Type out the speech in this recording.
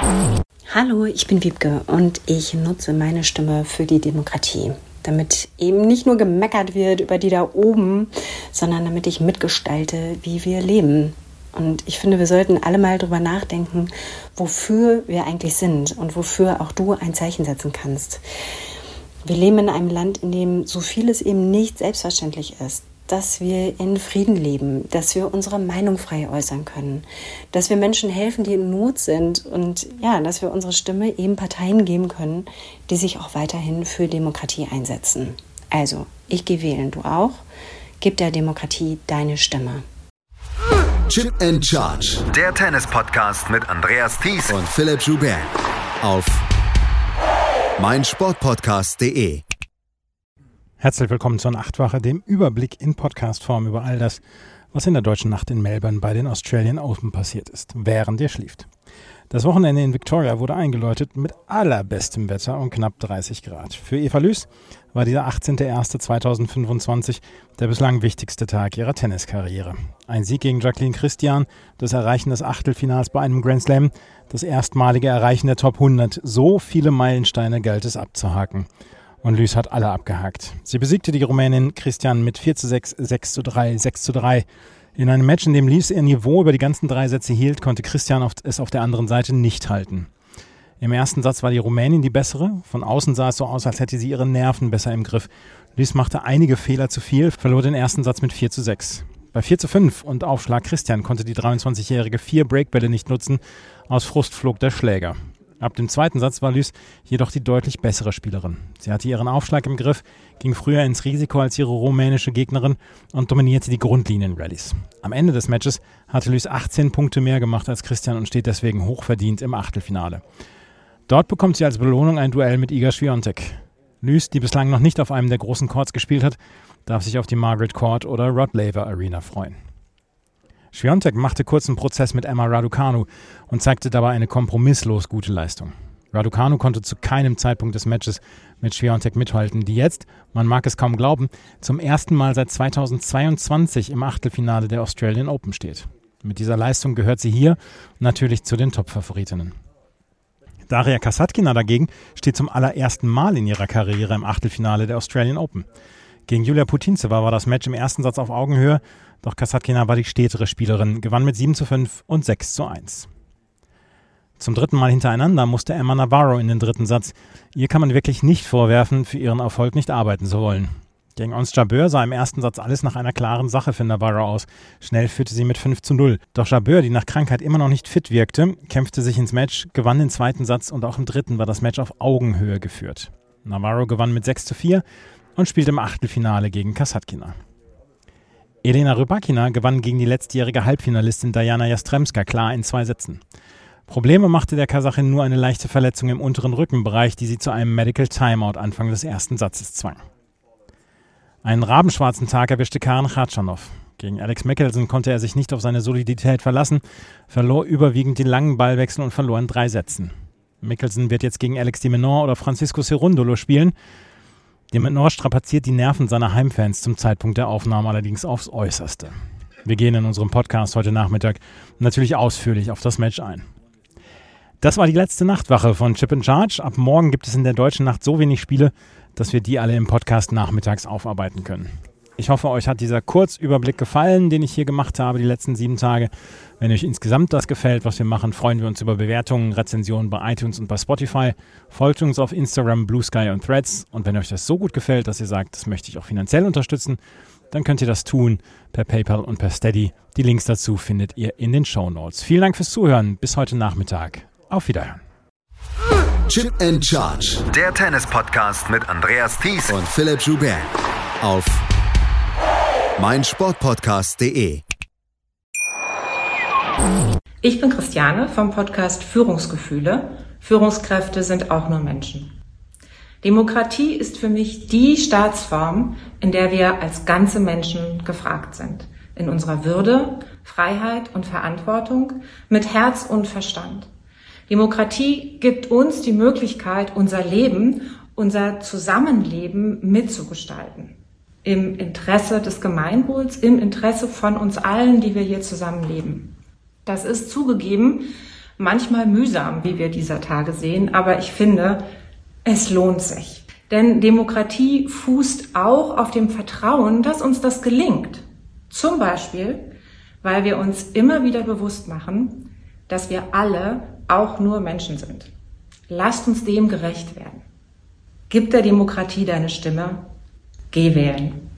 Hallo, ich bin Wiebke und ich nutze meine Stimme für die Demokratie, damit eben nicht nur gemeckert wird über die da oben, sondern damit ich mitgestalte, wie wir leben. Und ich finde, wir sollten alle mal drüber nachdenken, wofür wir eigentlich sind und wofür auch du ein Zeichen setzen kannst. Wir leben in einem Land, in dem so vieles eben nicht selbstverständlich ist. Dass wir in Frieden leben, dass wir unsere Meinung frei äußern können, dass wir Menschen helfen, die in Not sind und ja, dass wir unsere Stimme eben Parteien geben können, die sich auch weiterhin für Demokratie einsetzen. Also, ich gehe wählen, du auch. Gib der Demokratie deine Stimme. Chip and Charge. Der Tennis-Podcast mit Andreas Thies und Philipp Joubert auf meinsportpodcast.de. Herzlich willkommen zur Nachtwache, dem Überblick in Podcastform über all das, was in der deutschen Nacht in Melbourne bei den Australian Open passiert ist, während ihr schläft. Das Wochenende in Victoria wurde eingeläutet mit allerbestem Wetter und knapp 30 Grad. Für Eva Lüß war dieser 18.01.2025 der bislang wichtigste Tag ihrer Tenniskarriere. Ein Sieg gegen Jacqueline Christian, das Erreichen des Achtelfinals bei einem Grand Slam, das erstmalige Erreichen der Top 100. So viele Meilensteine galt es abzuhaken. Und Lüß hat alle abgehakt. Sie besiegte die Rumänin Christian mit 4:6, 6:3, 6:3. In einem Match, in dem Lüß ihr Niveau über die ganzen 3 Sätze hielt, konnte Christian es auf der anderen Seite nicht halten. Im ersten Satz war die Rumänin die bessere. Von außen sah es so aus, als hätte sie ihre Nerven besser im Griff. Lüß machte einige Fehler zu viel, verlor den ersten Satz mit 4:6. Bei 4:5 und Aufschlag Christian konnte die 23-Jährige 4 Breakbälle nicht nutzen. Aus Frust flog der Schläger. Ab dem zweiten Satz war Lüß jedoch die deutlich bessere Spielerin. Sie hatte ihren Aufschlag im Griff, ging früher ins Risiko als ihre rumänische Gegnerin und dominierte die Grundlinien-Rallies. Am Ende des Matches hatte Lüß 18 Punkte mehr gemacht als Christian und steht deswegen hochverdient im Achtelfinale. Dort bekommt sie als Belohnung ein Duell mit Iga Swiatek. Lüß, die bislang noch nicht auf einem der großen Courts gespielt hat, darf sich auf die Margaret Court oder Rod Laver Arena freuen. Swiatek machte kurz einen Prozess mit Emma Raducanu und zeigte dabei eine kompromisslos gute Leistung. Raducanu konnte zu keinem Zeitpunkt des Matches mit Swiatek mithalten, die jetzt, man mag es kaum glauben, zum ersten Mal seit 2022 im Achtelfinale der Australian Open steht. Mit dieser Leistung gehört sie hier natürlich zu den Top-Favoritinnen. Daria Kasatkina dagegen steht zum allerersten Mal in ihrer Karriere im Achtelfinale der Australian Open. Gegen Julia Putintseva war das Match im ersten Satz auf Augenhöhe, doch Kasatkina war die stetere Spielerin, gewann mit 7:5 und 6:1. Zum dritten Mal hintereinander musste Emma Navarro in den dritten Satz. Ihr kann man wirklich nicht vorwerfen, für ihren Erfolg nicht arbeiten zu wollen. Gegen Ons Jabeur sah im ersten Satz alles nach einer klaren Sache für Navarro aus. Schnell führte sie mit 5:0. Doch Jabeur, die nach Krankheit immer noch nicht fit wirkte, kämpfte sich ins Match, gewann den zweiten Satz und auch im dritten war das Match auf Augenhöhe geführt. Navarro gewann mit 6:4 und spielte im Achtelfinale gegen Kasatkina. Elena Rybakina gewann gegen die letztjährige Halbfinalistin Diana Jastremska klar in 2 Sätzen. Probleme machte der Kasachin nur eine leichte Verletzung im unteren Rückenbereich, die sie zu einem Medical Timeout Anfang des ersten Satzes zwang. Einen rabenschwarzen Tag erwischte Karen Khachanov. Gegen Alex Michelsen konnte er sich nicht auf seine Solidität verlassen, verlor überwiegend die langen Ballwechsel und verlor in 3 Sätzen. Michelsen wird jetzt gegen Alex de Minaur oder Francisco Cerundolo spielen. De Minaur strapaziert die Nerven seiner Heimfans zum Zeitpunkt der Aufnahme allerdings aufs Äußerste. Wir gehen in unserem Podcast heute Nachmittag natürlich ausführlich auf das Match ein. Das war die letzte Nachtwache von Chip and Charge. Ab morgen gibt es in der deutschen Nacht so wenig Spiele, dass wir die alle im Podcast nachmittags aufarbeiten können. Ich hoffe, euch hat dieser Kurzüberblick gefallen, den ich hier gemacht habe die letzten 7 Tage. Wenn euch insgesamt das gefällt, was wir machen, freuen wir uns über Bewertungen, Rezensionen bei iTunes und bei Spotify. Folgt uns auf Instagram, Blue Sky und Threads. Und wenn euch das so gut gefällt, dass ihr sagt, das möchte ich auch finanziell unterstützen, dann könnt ihr das tun per PayPal und per Steady. Die Links dazu findet ihr in den Shownotes. Vielen Dank fürs Zuhören. Bis heute Nachmittag. Auf Wiederhören. Chip and Charge. Der Tennis-Podcast mit Andreas Thies und Philipp Joubert auf meinsportpodcast.de. Ich bin Christiane vom Podcast Führungsgefühle. Führungskräfte sind auch nur Menschen. Demokratie ist für mich die Staatsform, in der wir als ganze Menschen gefragt sind. In unserer Würde, Freiheit und Verantwortung, mit Herz und Verstand. Demokratie gibt uns die Möglichkeit, unser Leben, unser Zusammenleben mitzugestalten. Im Interesse des Gemeinwohls, im Interesse von uns allen, die wir hier zusammenleben. Das ist zugegeben Manchmal mühsam, wie wir dieser Tage sehen, aber ich finde, es lohnt sich. Denn Demokratie fußt auch auf dem Vertrauen, dass uns das gelingt. Zum Beispiel, weil wir uns immer wieder bewusst machen, dass wir alle auch nur Menschen sind. Lasst uns dem gerecht werden. Gib der Demokratie deine Stimme. Geh wählen.